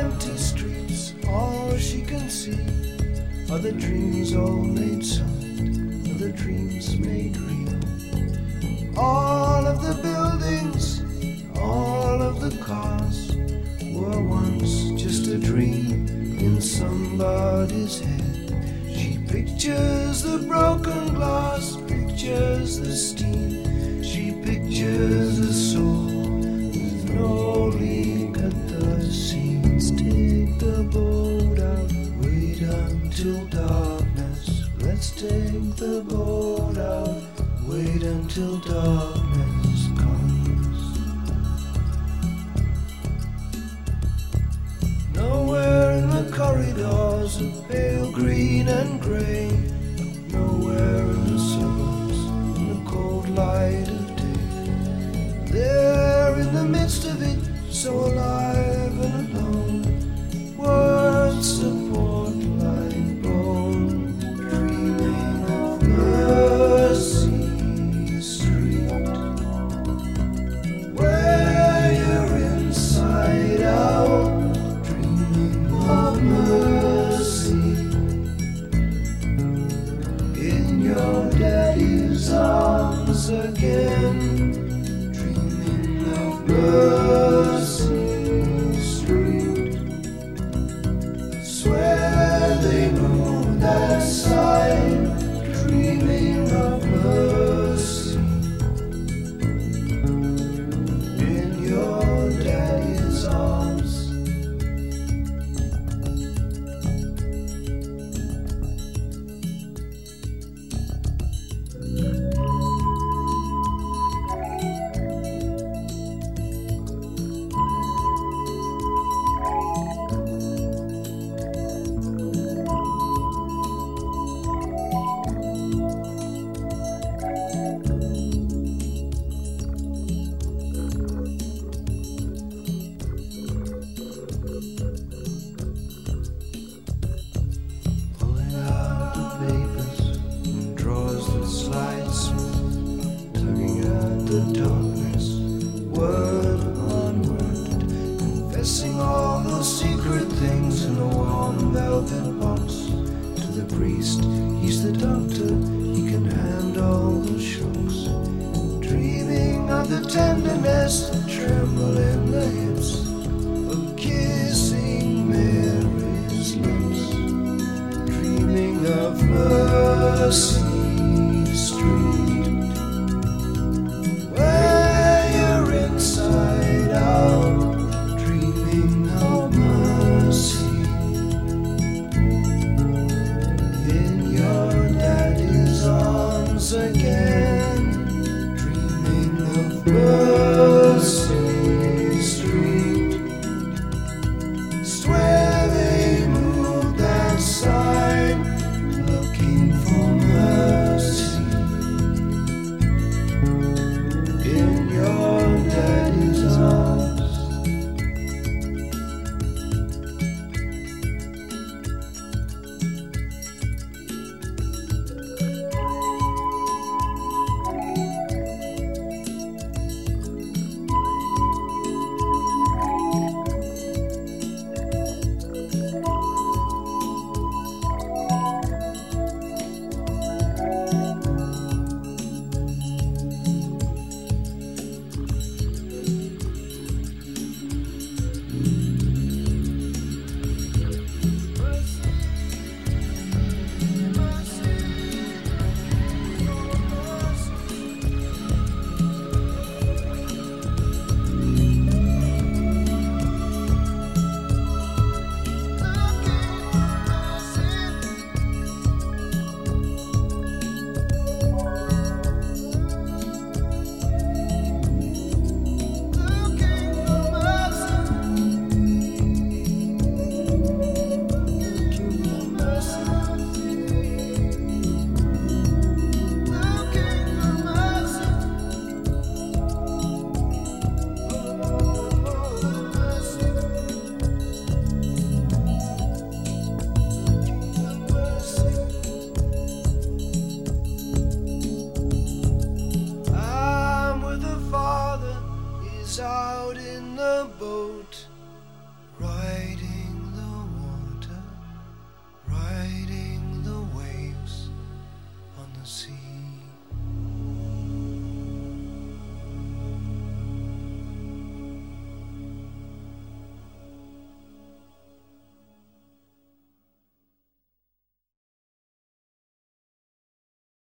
empty streets, all she can see are the dreams all made solid, are the dreams made real. All of the buildings, all of the cars were once just a dream in somebody's head. She pictures the broken glass, pictures the steam. She pictures a soul with no leak at the seams. Take the boat out, wait until darkness. Let's take the boat out, wait until darkness comes. Nowhere in the corridors of pale green and grey, nowhere in the suburbs in the cold light of day. There in the midst of it, so alive and alone, words support like bone, dreaming of Mercy Street, where you're inside out, dreaming of mercy in your daddy's arms again, dreaming of Mercy Street. Swear they moved that side, dreaming of mercy in your daddy's arms. Pulling out the papers and drawers that slide smooth, tugging at the darkness, word on word, confessing all those secret things in a warm velvet box. To the priest, he's the doctor, he can handle the shocks. Dreaming of the tenderness that tremble in the hips of kissing Mary's lips, dreaming of Mercy Street, where you're inside out, dreaming of mercy in your daddy's arms again, dreaming of Mercy Street. Swear they moved that side, looking for mercy see.